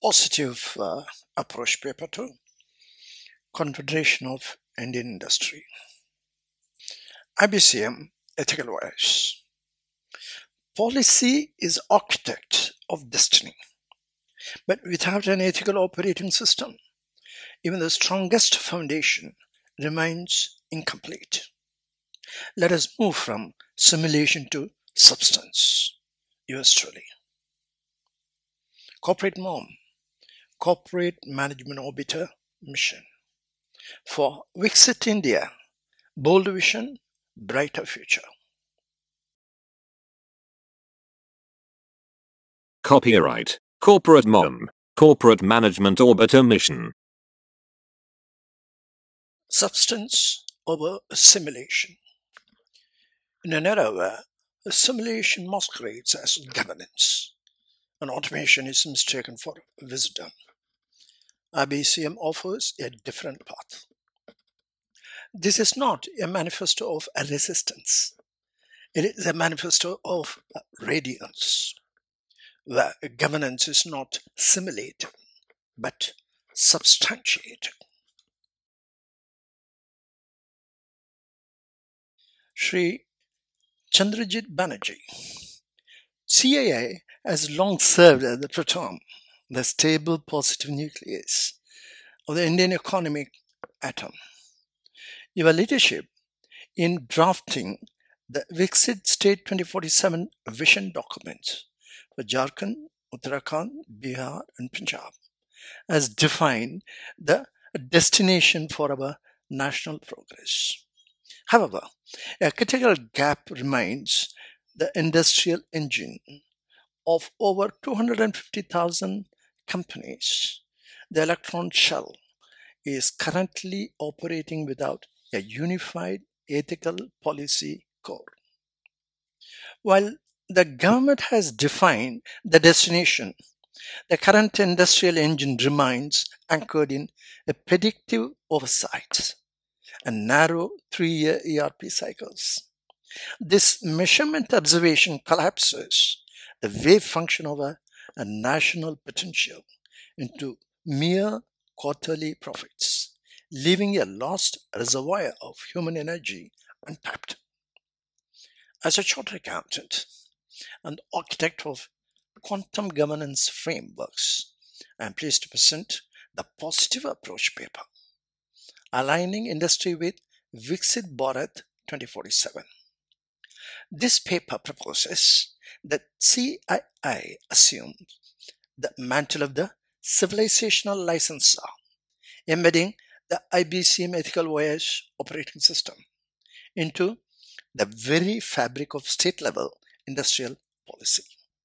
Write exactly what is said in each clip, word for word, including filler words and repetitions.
Positive uh, approach paper to Confederation of Indian Industry. I B C M Ethical Voice. Policy is architect of destiny, but without an ethical operating system, even the strongest foundation remains incomplete. Let us move from simulation to substance. Yours truly. Corporate Mom, Corporate Management Orbiter Mission. For Viksit India, bold vision, brighter future. Copyright Corporate Mom, Corporate Management Orbiter Mission. Substance over simulation. In an era where simulation masquerades as governance and automation is mistaken for wisdom, I B C M offers a different path. This is not a manifesto of resistance. It is a manifesto of radiance, where governance is not simulated, but substantiated. Shri Chandrajit Banerjee. C I A has long served as the proton, the stable positive nucleus of the Indian economic atom. Your leadership in drafting the Viksit State twenty forty-seven vision document for Jharkhand, Uttarakhand, Bihar, and Punjab has defined the destination for our national progress. However, a critical gap remains: the industrial engine of over two hundred fifty thousand companies. The electron shell is currently operating without a unified ethical policy core. While the government has defined the destination, the current industrial engine remains anchored in a predictive oversight and narrow three-year E R P cycles. This measurement observation collapses the wave function of a, a national potential into mere quarterly profits, leaving a lost reservoir of human energy untapped. As a chartered accountant and architect of quantum governance frameworks, I am pleased to present the Positive Approach paper, aligning industry with Viksit Bharat twenty forty-seven. This paper proposes that C I I assume the mantle of the civilizational licensor, embedding the I B C M Ethical Voyage operating system into the very fabric of state-level industrial policy.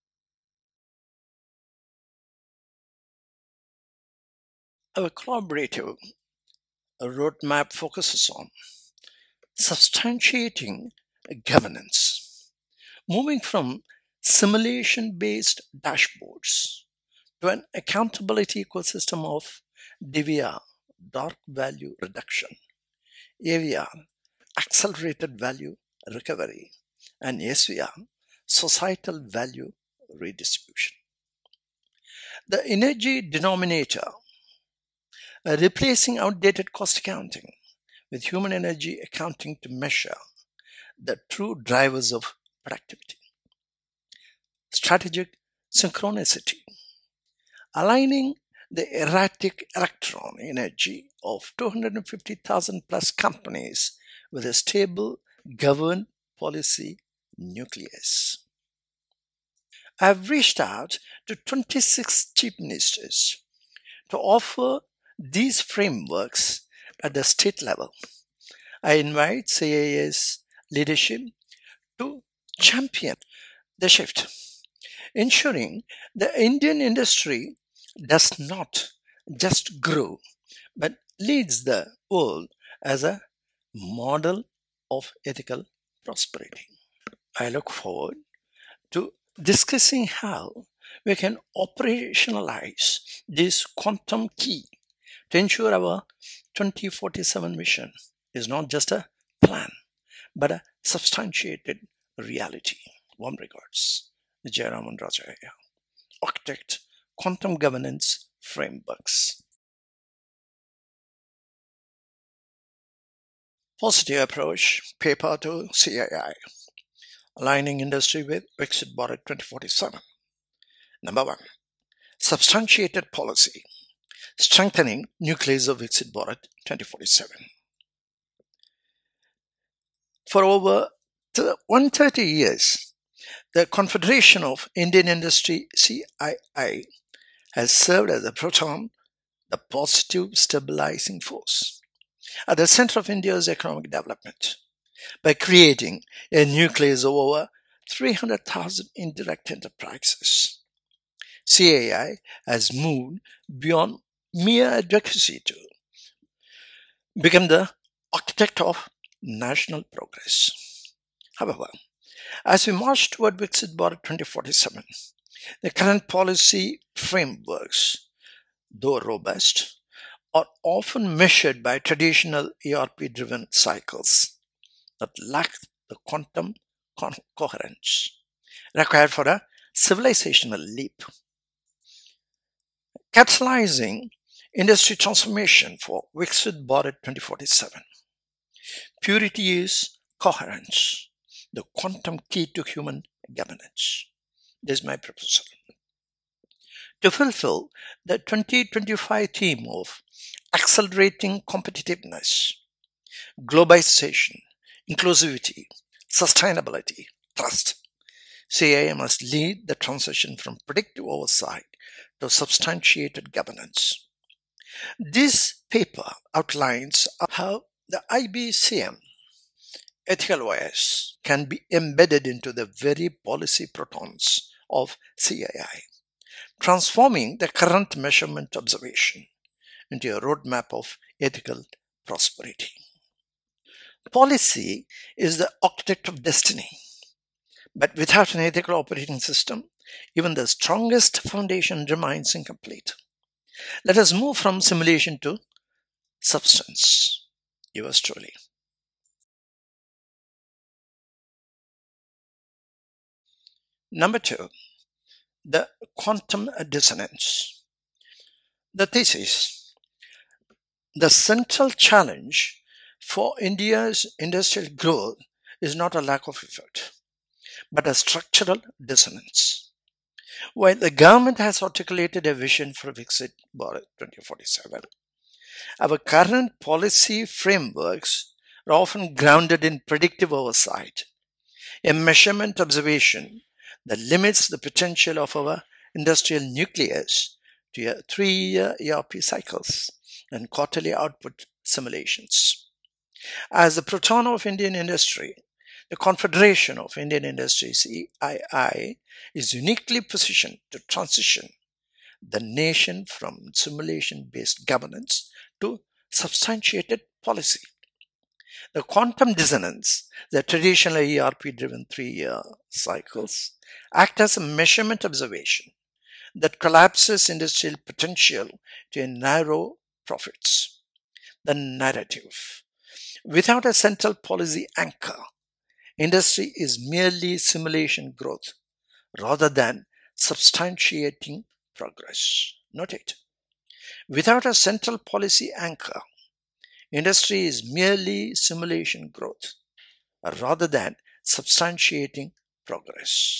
Our collaborative roadmap focuses on substantiating governance, moving from simulation-based dashboards to an accountability ecosystem of D V R, dark value reduction, A V R, accelerated value recovery, and S V R, societal value redistribution. The energy denominator, uh, replacing outdated cost accounting with human energy accounting to measure the true drivers of productivity. Strategic synchronicity, aligning the erratic electron energy of two hundred fifty thousand plus companies with a stable governed policy nucleus. I have reached out to twenty-six chief ministers to offer these frameworks at the state level. I invite C I A's leadership to champion the shift, ensuring the Indian industry does not just grow but leads the world as a model of ethical prosperity. I look forward to discussing how we can operationalize this quantum key to ensure our twenty forty-seven vision is not just a plan but a substantiated reality. Warm regards, Jayaraman Rajaya, architect, quantum governance frameworks. Positive approach, paper to C A I, aligning industry with Viksit Bharat twenty forty-seven. Number one, substantiated policy, strengthening nucleus of Viksit Bharat twenty forty-seven. For over one hundred thirty years, the Confederation of Indian Industry C I I has served as a proton, the positive stabilizing force, at the center of India's economic development by creating a nucleus of over three hundred thousand indirect enterprises. C A I has moved beyond mere advocacy to become the architect of national progress. However, as we march toward Viksit Bharat twenty forty-seven, the current policy frameworks, though robust, are often measured by traditional E R P-driven cycles that lack the quantum co- coherence required for a civilizational leap. Catalyzing industry transformation for Viksit Bharat twenty forty-seven. Purity is coherence, the quantum key to human governance. This is my proposal. To fulfill the twenty twenty-five theme of accelerating competitiveness, globalization, inclusivity, sustainability, trust, C A I must lead the transition from predictive oversight to substantiated governance. This paper outlines how the I B C M ethical bias can be embedded into the very policy protons of C A I, transforming the current measurement observation into a roadmap of ethical prosperity. Policy is the architect of destiny, but without an ethical operating system, even the strongest foundation remains incomplete. Let us move from simulation to substance. Yours truly. Number two, the quantum dissonance. The thesis: the central challenge for India's industrial growth is not a lack of effort, but a structural dissonance. While the government has articulated a vision for Viksit Bharat twenty forty-seven, our current policy frameworks are often grounded in predictive oversight, a measurement observation that limits the potential of our industrial nucleus to three-year E R P cycles and quarterly output simulations. As the proton of Indian industry, the Confederation of Indian Industry C I I is uniquely positioned to transition the nation from simulation-based governance to substantiated policy. The quantum dissonance, the traditional E R P-driven three-year cycles, act as a measurement observation that collapses industrial potential to narrow profits. The narrative: without a central policy anchor, industry is merely simulation growth rather than substantiating progress. Note it. Without a central policy anchor, industry is merely simulation growth rather than substantiating progress.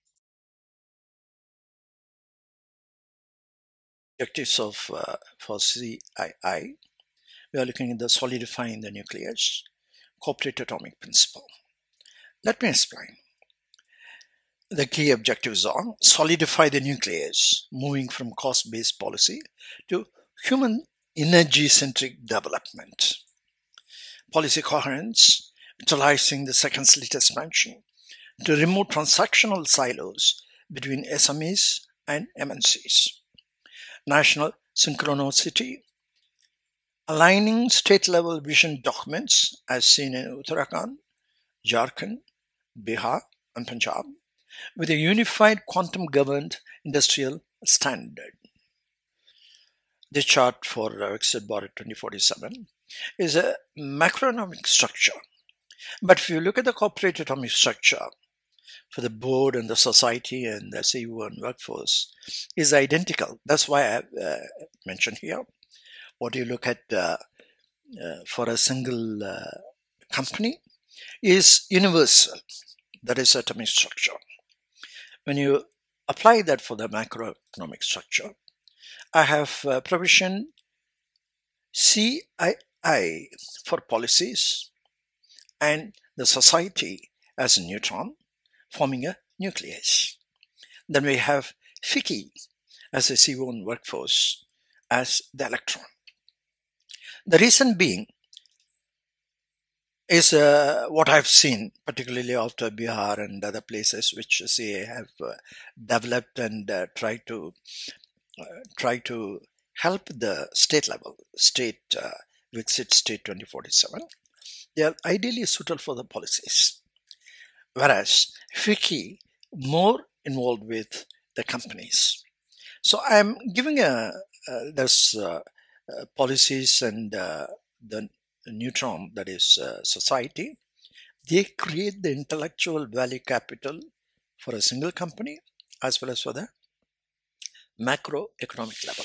Objectives of uh, for C I I, we are looking at the solidifying the nucleus, corporate atomic principle. Let me explain. The key objectives are solidify the nucleus, moving from cost-based policy to human energy-centric development. Policy coherence, utilizing the second slit expansion to remove transactional silos between S M Es and M N Cs. National synchronicity, aligning state-level vision documents as seen in Uttarakhand, Jharkhand, Bihar, and Punjab with a unified quantum-governed industrial standard. The chart for Viksit Bharat twenty forty-seven is a macroeconomic structure. But if you look at the corporate atomic structure, for the board and the society and the C E O and workforce is identical. That's why I uh, mentioned here. What you look at uh, uh, for a single uh, company is universal. That is atomic structure. When you apply that for the macroeconomic structure, I have uh, provisioned C I I for policies and the society as a neutron, forming a nucleus. Then we have F I C I as a C E O and workforce as the electron. The reason being is uh, what I've seen, particularly after Bihar and other places which C A A have uh, developed and uh, tried to uh, try to help the state level, state uh, Viksit State twenty forty-seven. They are ideally suited for the policies, whereas F I C I more involved with the companies. So I'm giving a uh, there's uh, uh, policies and uh, the neutron, that is uh, society. They create the intellectual value capital for a single company as well as for the macroeconomic level.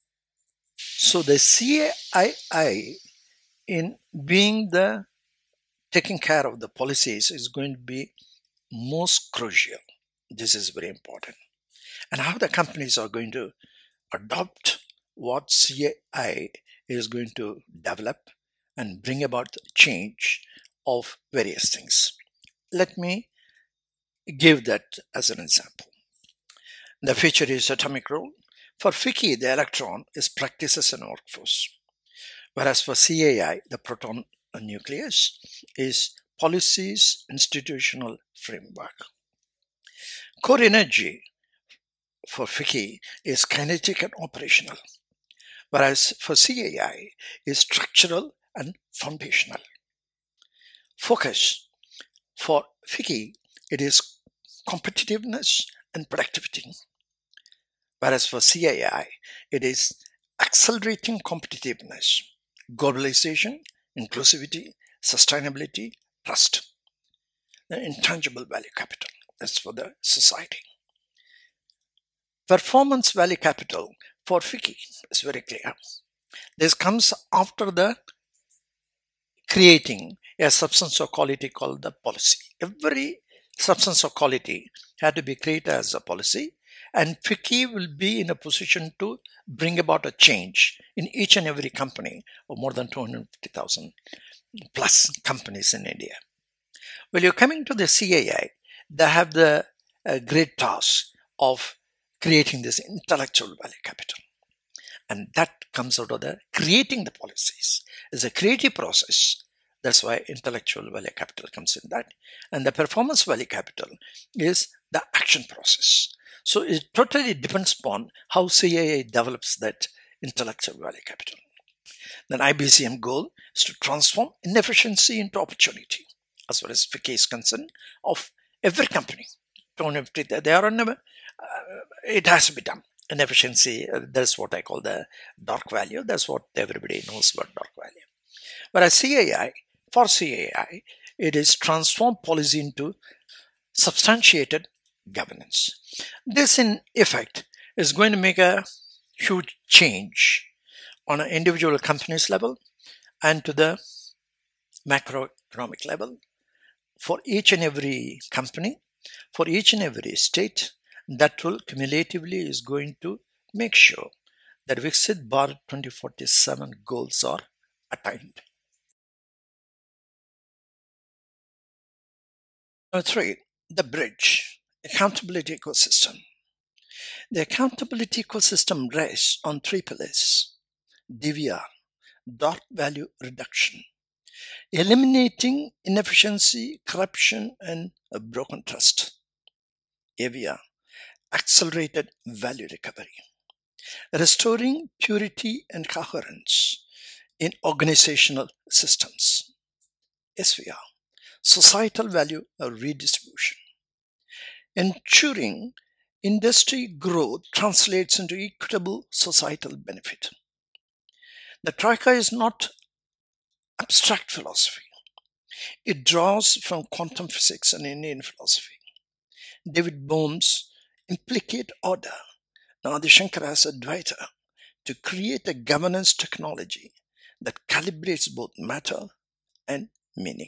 So the C A I, in being the taking care of the policies, is going to be most crucial. This is very important. And how the companies are going to adopt what C A I is going to develop and bring about change of various things. Let me give that as an example. The feature is atomic rule. For F I C I, the electron is practiced as an workforce, whereas for C A I, the proton nucleus is policies, institutional framework. Core energy for F I C I is kinetic and operational, whereas for C A I is structural and foundational. Focus for F I C I, it is competitiveness and productivity, whereas for C A I, it is accelerating competitiveness, globalization, inclusivity, sustainability, trust. The intangible value capital, that's for the society. Performance value capital for F I C I is very clear. This comes after the creating a substance of quality called the policy. Every substance of quality had to be created as a policy, and F I C I will be in a position to bring about a change in each and every company of more than two hundred fifty thousand plus companies in India. Well, you're coming to the C A I, they have the uh, great task of creating this intellectual value capital. And that comes out of the creating the policies. It's a creative process. That's why intellectual value capital comes in that. And the performance value capital is the action process. So it totally depends upon how C A A develops that intellectual value capital. Then I B C M goal is to transform inefficiency into opportunity, as far as F I C I is concerned, of every company. They are on, uh, it has to be done. Inefficiency, uh, that's what I call the dark value. That's what everybody knows about dark value. Whereas C A I, for C A I, it is transform policy into substantiated governance. This, in effect, is going to make a huge change on an individual company's level and to the macroeconomic level for each and every company, for each and every state. That will cumulatively is going to make sure that Viksit Bharat twenty forty-seven goals are attained. Number three, the bridge, accountability ecosystem. The accountability ecosystem rests on three pillars: D V R, dark value reduction, eliminating inefficiency, corruption, and a broken trust; A V R, accelerated value recovery, restoring purity and coherence in organizational systems; S V R, societal value redistribution, ensuring industry growth translates into equitable societal benefit. The Troika is not abstract philosophy. It draws from quantum physics and Indian philosophy. David Bohm's implicate order, Adi Shankara's advaita, to create a governance technology that calibrates both matter and meaning.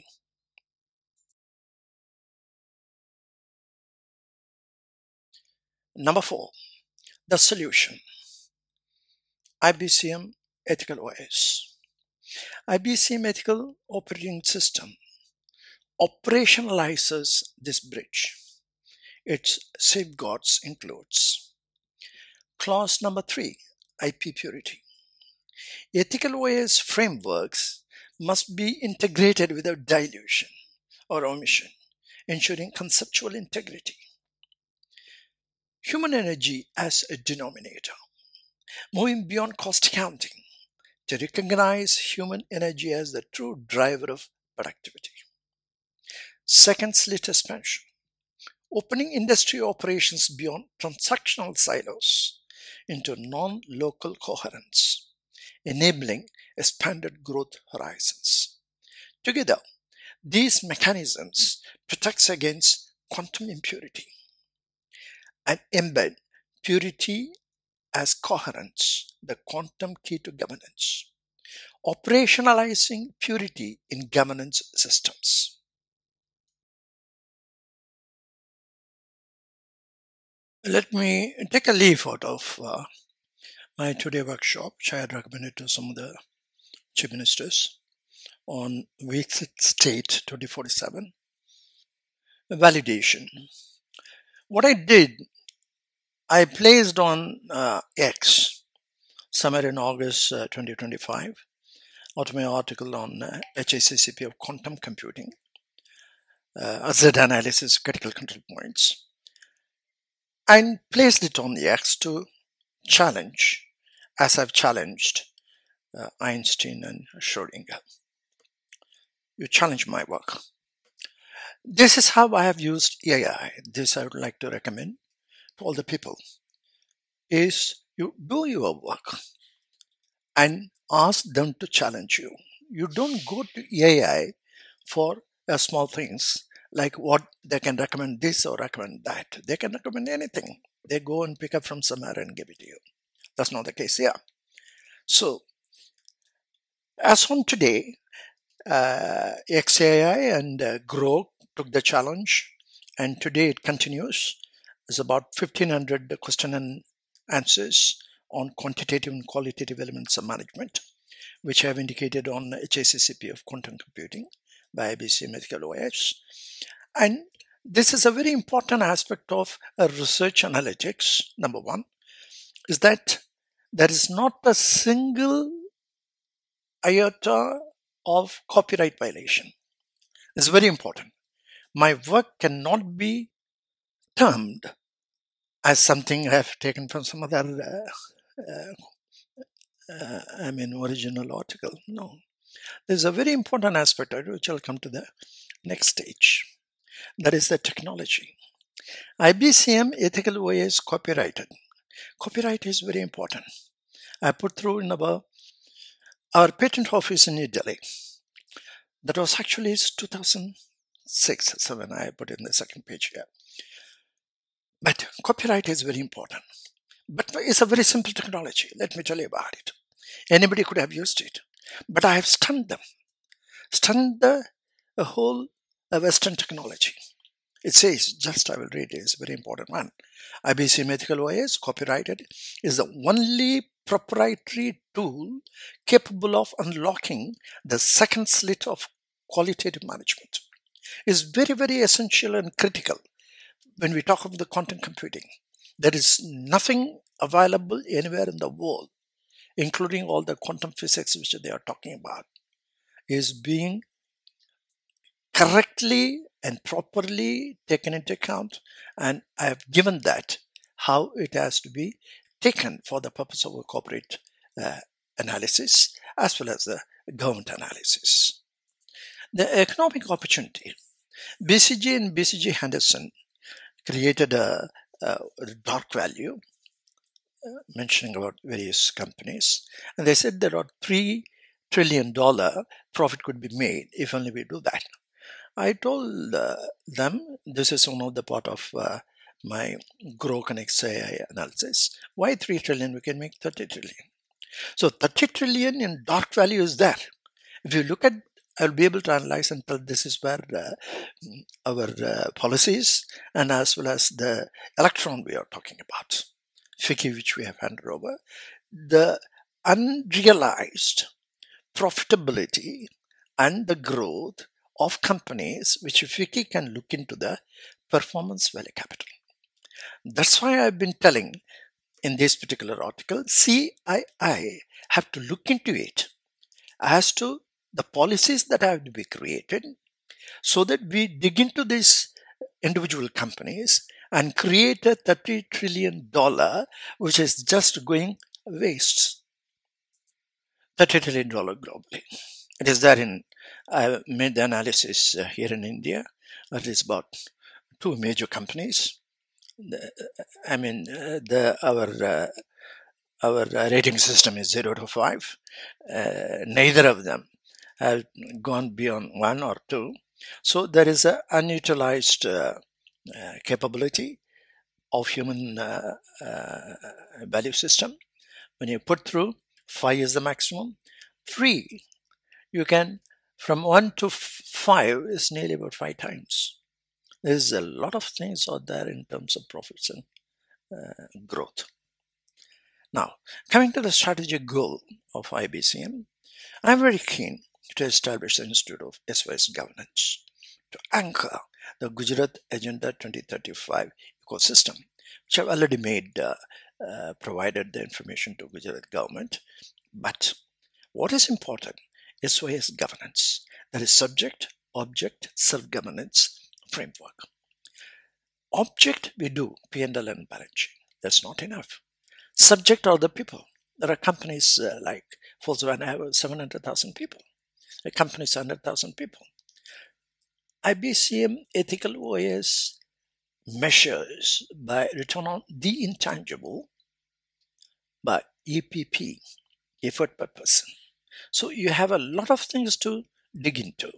Number four, the solution. I B C M Ethical O S. I B C M Ethical Operating System operationalizes this bridge. Its safeguards includes clause number three, I P purity. Ethical O S frameworks must be integrated without dilution or omission, ensuring conceptual integrity. Human energy as a denominator, moving beyond cost accounting to recognize human energy as the true driver of productivity. Second, slit expansion, opening industry operations beyond transactional silos into non-local coherence, enabling expanded growth horizons. Together, these mechanisms protect against quantum impurity and embed purity as coherence, the quantum key to governance, operationalizing purity in governance systems. Let me take a leaf out of uh, my two-day workshop, which I had recommended to some of the chief ministers on week six, state twenty forty-seven. Validation. What I did, I placed on uh, X somewhere in August uh, twenty twenty-five out of my article on uh, H A C C P of quantum computing, uh, Z analysis, critical control points, and placed it on the X to challenge, as I've challenged uh, Einstein and Schrodinger. You challenge my work. This is how I have used A I. This I would like to recommend to all the people, is you do your work and ask them to challenge you. You don't go to A I for uh, small things like what they can recommend this or recommend that. They can recommend anything. They go and pick up from somewhere and give it to you. That's not the case here. So, as on today, uh, X A I and uh, Grow took the challenge, and today it continues. It's about fifteen hundred question and answers on quantitative and qualitative elements of management, which I have indicated on H A C C P of quantum computing by I B C M Ethical O S. And this is a very important aspect of uh, research analytics. Number one is that there is not a single iota of copyright violation. It's very important. My work cannot be termed as something I have taken from some other, uh, uh, uh, I mean, original article. No. There's a very important aspect of it, which I'll come to the next stage. That is the technology. I B C M Ethical O S copyrighted. Copyright is very important. I put through in our, our patent office in New Delhi. That was actually two thousand six, seven, I put in the second page here. But copyright is very important. But it's a very simple technology. Let me tell you about it. Anybody could have used it. But I have stunned them. Stunned the, the whole uh, Western technology. It says, just I will read it, it's a very important one. I B C M Ethical O S, copyrighted, is the only proprietary tool capable of unlocking the second slit of qualitative management. It's very, very essential and critical when we talk of the quantum computing. There is nothing available anywhere in the world, including all the quantum physics which they are talking about, is being correctly and properly taken into account, and I have given that how it has to be taken for the purpose of a corporate uh, analysis as well as the government analysis. The economic opportunity. B C G and B C G Henderson created a, a dark value, uh, mentioning about various companies, and they said that about three trillion dollar profit could be made if only we do that. I told uh, them this is one of the part of uh, my Grow Connects A I analysis. Why three trillion? We can make thirty trillion. So thirty trillion in dark value is there. If you look at, I'll be able to analyze and tell this is where uh, our uh, policies and as well as the electron we are talking about, F I C C I, which we have handed over, the unrealized profitability and the growth of companies which F I C C I can look into the performance value capital. That's why I've been telling in this particular article, C I I have to look into it as to the policies that have to be created so that we dig into these individual companies and create a thirty trillion dollars which is just going waste. thirty trillion dollars globally. It is there in, I made the analysis uh, here in India. It is about two major companies. The, I mean, uh, the our uh, our uh, rating system is zero to five. Uh, neither of them have gone beyond one or two. So there is an unutilized uh, uh, capability of human uh, uh, value system. When you put through, five is the maximum. Three, you can, from one to five is nearly about five times. There's a lot of things out there in terms of profits and uh, growth. Now, coming to the strategic goal of I B C M, I'm very keen to establish the Institute of S Y S Governance to anchor the Gujarat Agenda twenty thirty-five ecosystem, which I've already made, uh, uh, provided the information to Gujarat government. But what is important? S Y S governance, that is subject, object, self-governance framework. Object, we do P and L and balance sheet. That's not enough. Subject are the people. There are companies uh, like Volkswagen have seven hundred thousand people. A company is one hundred thousand people. I B C M ethical O S measures by return on the intangible by E P P, effort per person. So you have a lot of things to dig into.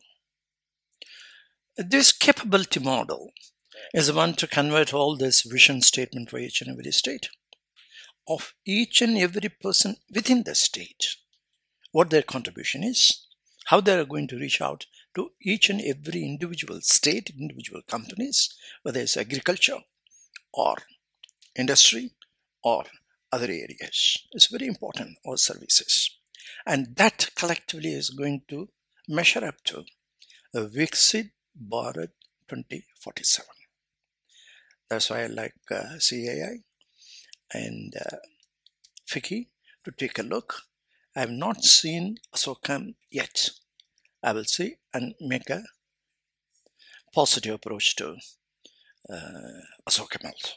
This capability model is one to convert all this vision statement for each and every state, of each and every person within the state, what their contribution is, how they are going to reach out to each and every individual state, individual companies, whether it's agriculture or industry or other areas. It's very important, or services. And that collectively is going to measure up to a Viksit Bharat twenty forty-seven. That's why I like uh, C A I and uh, F I C C I to take a look. I have not seen ASSOCHAM yet. I will see and make a positive approach to uh, ASSOCHAM also.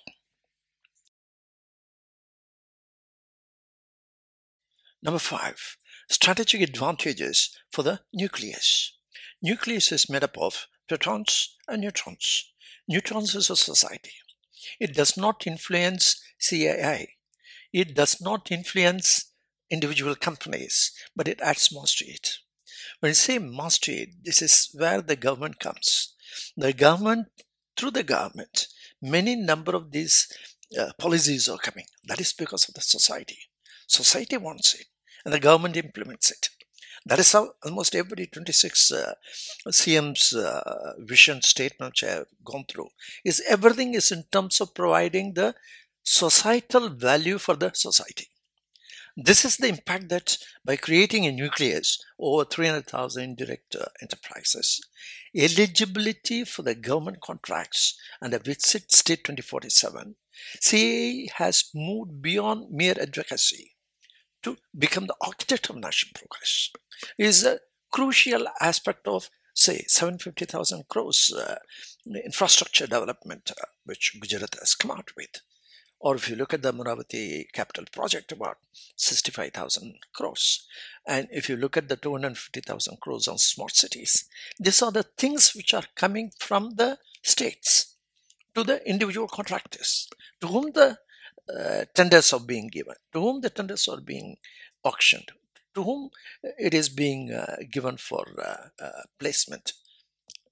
Number five, strategic advantages for the nucleus. Nucleus is made up of protons and neutrons. Neutrons is a society. It does not influence C I I. It does not influence individual companies, but it adds mass to it. When you say mass to it, this is where the government comes. The government, through the government, many number of these uh, policies are coming. That is because of the society. Society wants it, and the government implements it. That is how almost every twenty-six uh, C M's uh, vision statement which I have gone through is everything is in terms of providing the societal value for the society. This is the impact that by creating a nucleus, over three hundred thousand indirect uh, enterprises, eligibility for the government contracts under Viksit State twenty forty-seven, C A I has moved beyond mere advocacy to become the architect of national progress. It is a crucial aspect of, say, seven hundred fifty thousand crores uh, infrastructure development, uh, which Gujarat has come out with. Or if you look at the Amaravati capital project, about sixty-five thousand crores. And if you look at the two hundred fifty thousand crores on smart cities, these are the things which are coming from the states to the individual contractors, to whom the uh, tenders are being given, to whom the tenders are being auctioned, to whom it is being uh, given for uh, uh, placement.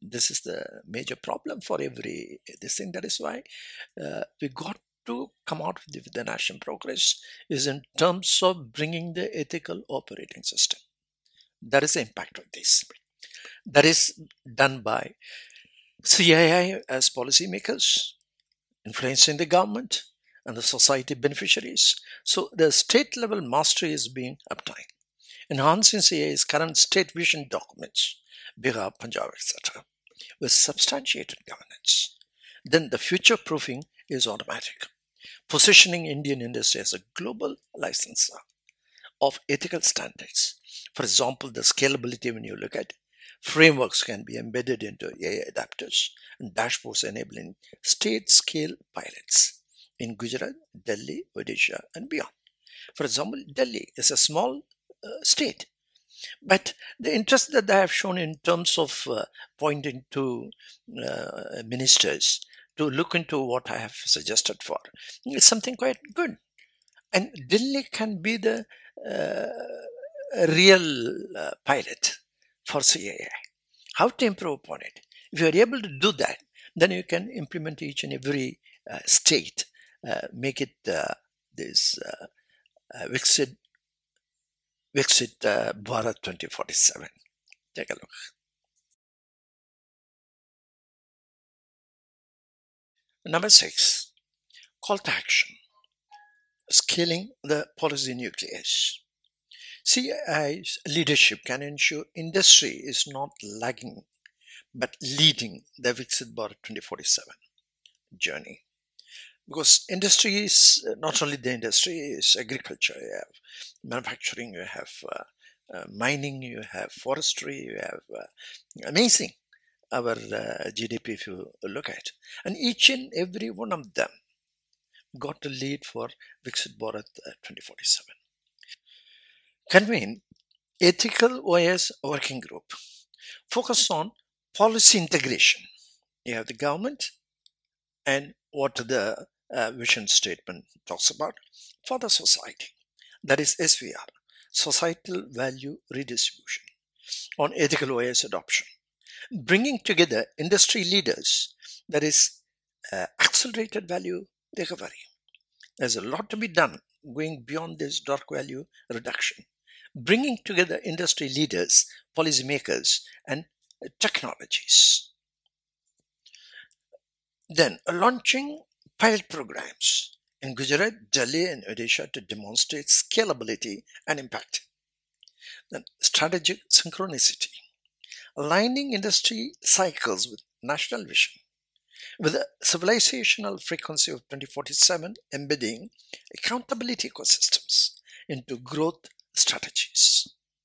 This is the major problem for every this thing. That is why uh, we got to come out with the, with the national progress is in terms of bringing the ethical operating system. That is the impact of this. That is done by C I I as policymakers, influencing the government and the society beneficiaries. So the state level mastery is being obtained. Enhancing C I A's current state vision documents, Bihar, Punjab, et cetera, with substantiated governance. Then the future proofing is automatic, positioning Indian industry as a global licensor of ethical standards. For example, the scalability, when you look at frameworks, can be embedded into A I adapters and dashboards enabling state scale pilots in Gujarat, Delhi, Odisha, and beyond. For example, Delhi is a small uh, state, but the interest that they have shown in terms of uh, pointing to uh, ministers to look into what I have suggested for is something quite good. And Delhi can be the uh, real uh, pilot for C I A. How to improve upon it? If you are able to do that, then you can implement each and every uh, state, uh, make it uh, this uh, uh, Viksit, Viksit uh, Bharat twenty forty-seven. Take a look. Number six, call to action. Scaling the policy nucleus. C I A's leadership can ensure industry is not lagging but leading the Viksit Bharat twenty forty-seven journey. Because industry is not only the industry, is agriculture, you have manufacturing, you have uh, uh, mining, you have forestry, you have uh, amazing our uh, G D P if you look at. And each and every one of them got to lead for Viksit Bharat uh, twenty forty-seven. Convene ethical O S working group. Focus on policy integration. You have the government and what the uh, vision statement talks about for the society. That is S V R, Societal Value Redistribution, on ethical O S adoption. Bringing together industry leaders, that is uh, accelerated value recovery. There's a lot to be done going beyond this dark value reduction. Bringing together industry leaders, policymakers, and technologies. Then launching pilot programs in Gujarat, Delhi, and Odisha to demonstrate scalability and impact. Then strategic synchronicity, aligning industry cycles with national vision, with a civilizational frequency of twenty forty-seven, embedding accountability ecosystems into growth strategies.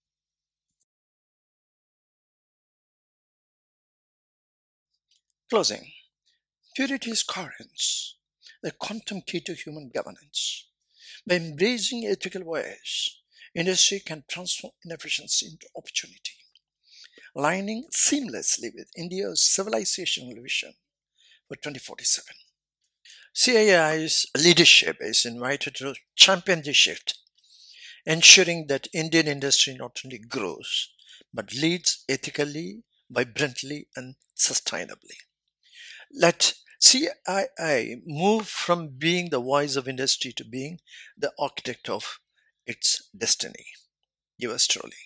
Closing. Purity is coherence, the quantum key to human governance. By embracing ethical ways, industry can transform inefficiency into opportunity, aligning seamlessly with India's civilizational vision for twenty forty-seven. C I I's leadership is invited to champion this shift, ensuring that Indian industry not only grows, but leads ethically, vibrantly, and sustainably. Let C I I move from being the voice of industry to being the architect of its destiny. Yours truly.